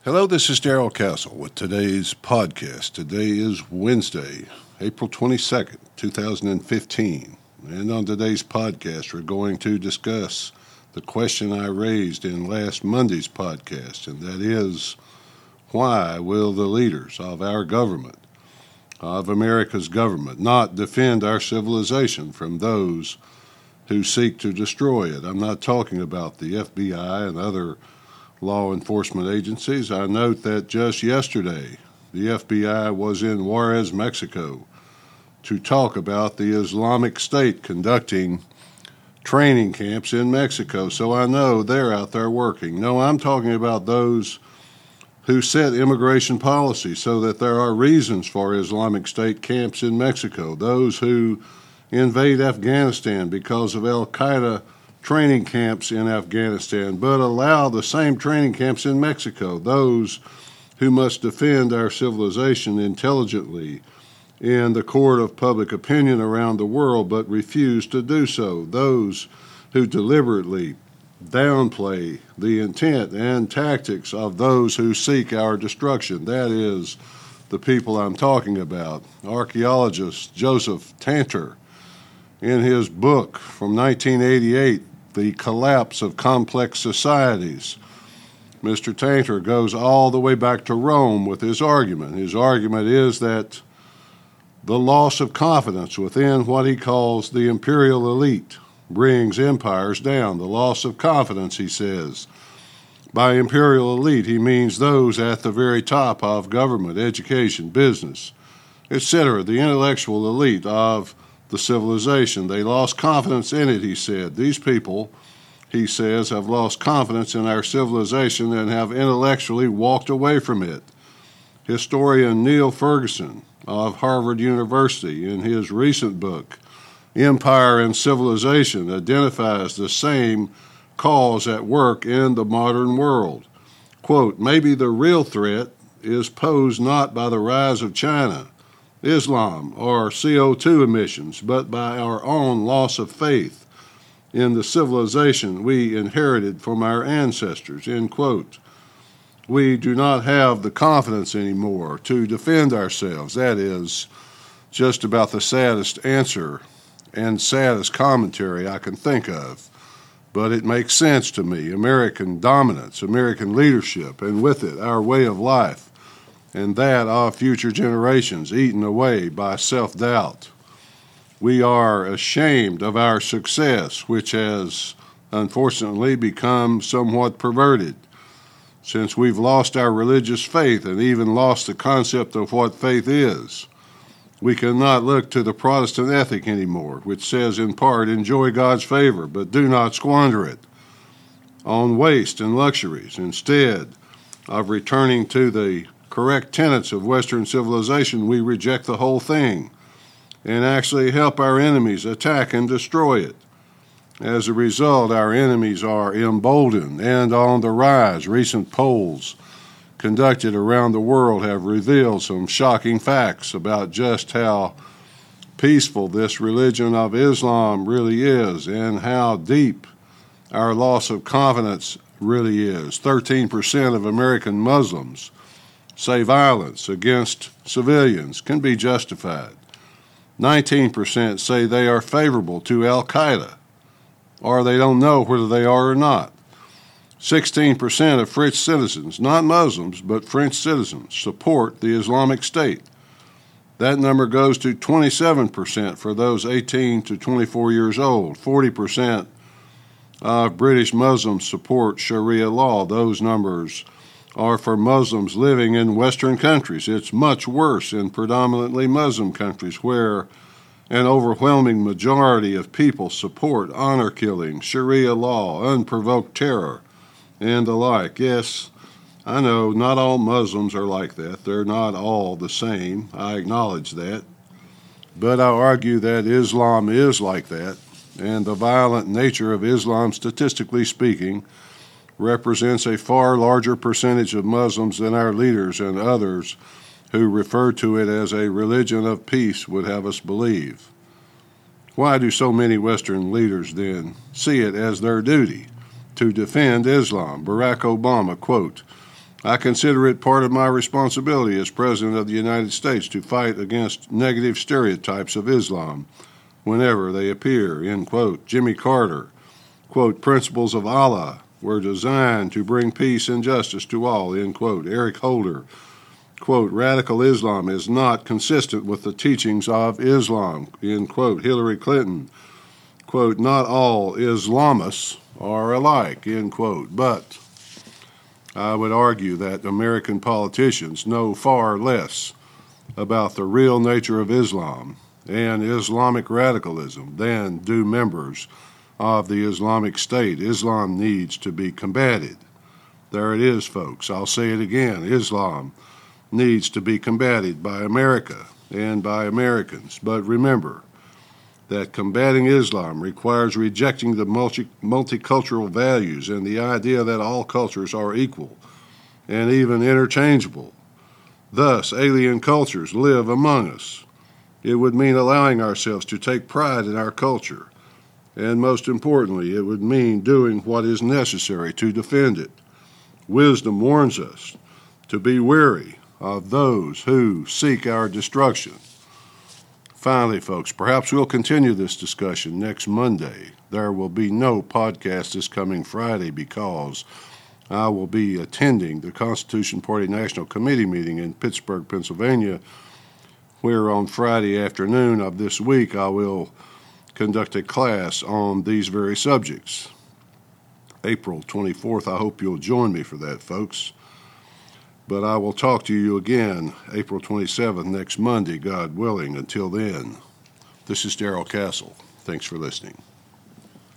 Hello, this is Darrell Castle with today's podcast. Today is Wednesday, April 22nd, 2015. And on today's podcast, we're going to discuss the question I raised in last Monday's podcast, and that is, why will the leaders of our government, of America's government, not defend our civilization from those who seek to destroy it? I'm not talking about the FBI and other law enforcement agencies. I note that just yesterday, the FBI was in Juarez, Mexico, to talk about the Islamic State conducting training camps in Mexico. So I know they're out there working. No, I'm talking about those who set immigration policy so that there are reasons for Islamic State camps in Mexico. Those who invade Afghanistan because of Al-Qaeda training camps in Afghanistan, but allow the same training camps in Mexico. Those who must defend our civilization intelligently in the court of public opinion around the world, but refuse to do so. Those who deliberately downplay the intent and tactics of those who seek our destruction. That is the people I'm talking about. Archaeologist Joseph Tanter, in his book from 1988, The Collapse of Complex Societies, Mr. Tanter goes all the way back to Rome with his argument. His argument is that the loss of confidence within what he calls the imperial elite brings empires down. The loss of confidence, he says. By imperial elite, he means those at the very top of government, education, business, etc., the intellectual elite of the civilization. They lost confidence in it, he said. These people, he says, have lost confidence in our civilization and have intellectually walked away from it. Historian Neil Ferguson of Harvard University, in his recent book, Empire and Civilization, identifies the same cause at work in the modern world. Quote, maybe the real threat is posed not by the rise of China, Islam, or CO2 emissions, but by our own loss of faith in the civilization we inherited from our ancestors, end quote. We do not have the confidence anymore to defend ourselves. That is just about the saddest answer and saddest commentary I can think of. But it makes sense to me. American dominance, American leadership, and with it, our way of life, and that of future generations eaten away by self-doubt. We are ashamed of our success, which has unfortunately become somewhat perverted, since we've lost our religious faith and even lost the concept of what faith is. We cannot look to the Protestant ethic anymore, which says in part, enjoy God's favor, but do not squander it on waste and luxuries. Instead of returning to the correct tenets of Western civilization, we reject the whole thing and actually help our enemies attack and destroy it. As a result, our enemies are emboldened and on the rise. Recent polls conducted around the world have revealed some shocking facts about just how peaceful this religion of Islam really is and how deep our loss of confidence really is. 13% of American Muslims say violence against civilians can be justified. 19% say they are favorable to Al-Qaeda, or they don't know whether they are or not. 16% of French citizens, not Muslims, but French citizens, support the Islamic State. That number goes to 27% for those 18 to 24 years old. 40% of British Muslims support Sharia law. Those numbers are for Muslims living in Western countries. It's much worse in predominantly Muslim countries where an overwhelming majority of people support honor killing, Sharia law, unprovoked terror, and the like. Yes, I know not all Muslims are like that. They're not all the same. I acknowledge that. But I argue that Islam is like that, and the violent nature of Islam, statistically speaking, represents a far larger percentage of Muslims than our leaders and others who refer to it as a religion of peace would have us believe. Why do so many Western leaders then see it as their duty to defend Islam? Barack Obama, quote, I consider it part of my responsibility as President of the United States to fight against negative stereotypes of Islam whenever they appear, end quote. Jimmy Carter, quote, principles of Allah were designed to bring peace and justice to all, end quote. Eric Holder, quote, radical Islam is not consistent with the teachings of Islam, end quote. Hillary Clinton, quote, not all Islamists are alike, end quote. But I would argue that American politicians know far less about the real nature of Islam and Islamic radicalism than do members of the Islamic State. Islam needs to be combated. There it is, folks. I'll say it again. Islam needs to be combated by America and by Americans. But remember that combating Islam requires rejecting the multicultural values and the idea that all cultures are equal and even interchangeable. Thus, alien cultures live among us. It would mean allowing ourselves to take pride in our culture. And most importantly, it would mean doing what is necessary to defend it. Wisdom warns us to be wary of those who seek our destruction. Finally, folks, perhaps we'll continue this discussion next Monday. There will be no podcast this coming Friday because I will be attending the Constitution Party National Committee meeting in Pittsburgh, Pennsylvania, where on Friday afternoon of this week I will conduct a class on these very subjects. April 24th, I hope you'll join me for that, folks. But I will talk to you again April 27th, next Monday, God willing. Until then, this is Darrell Castle. Thanks for listening.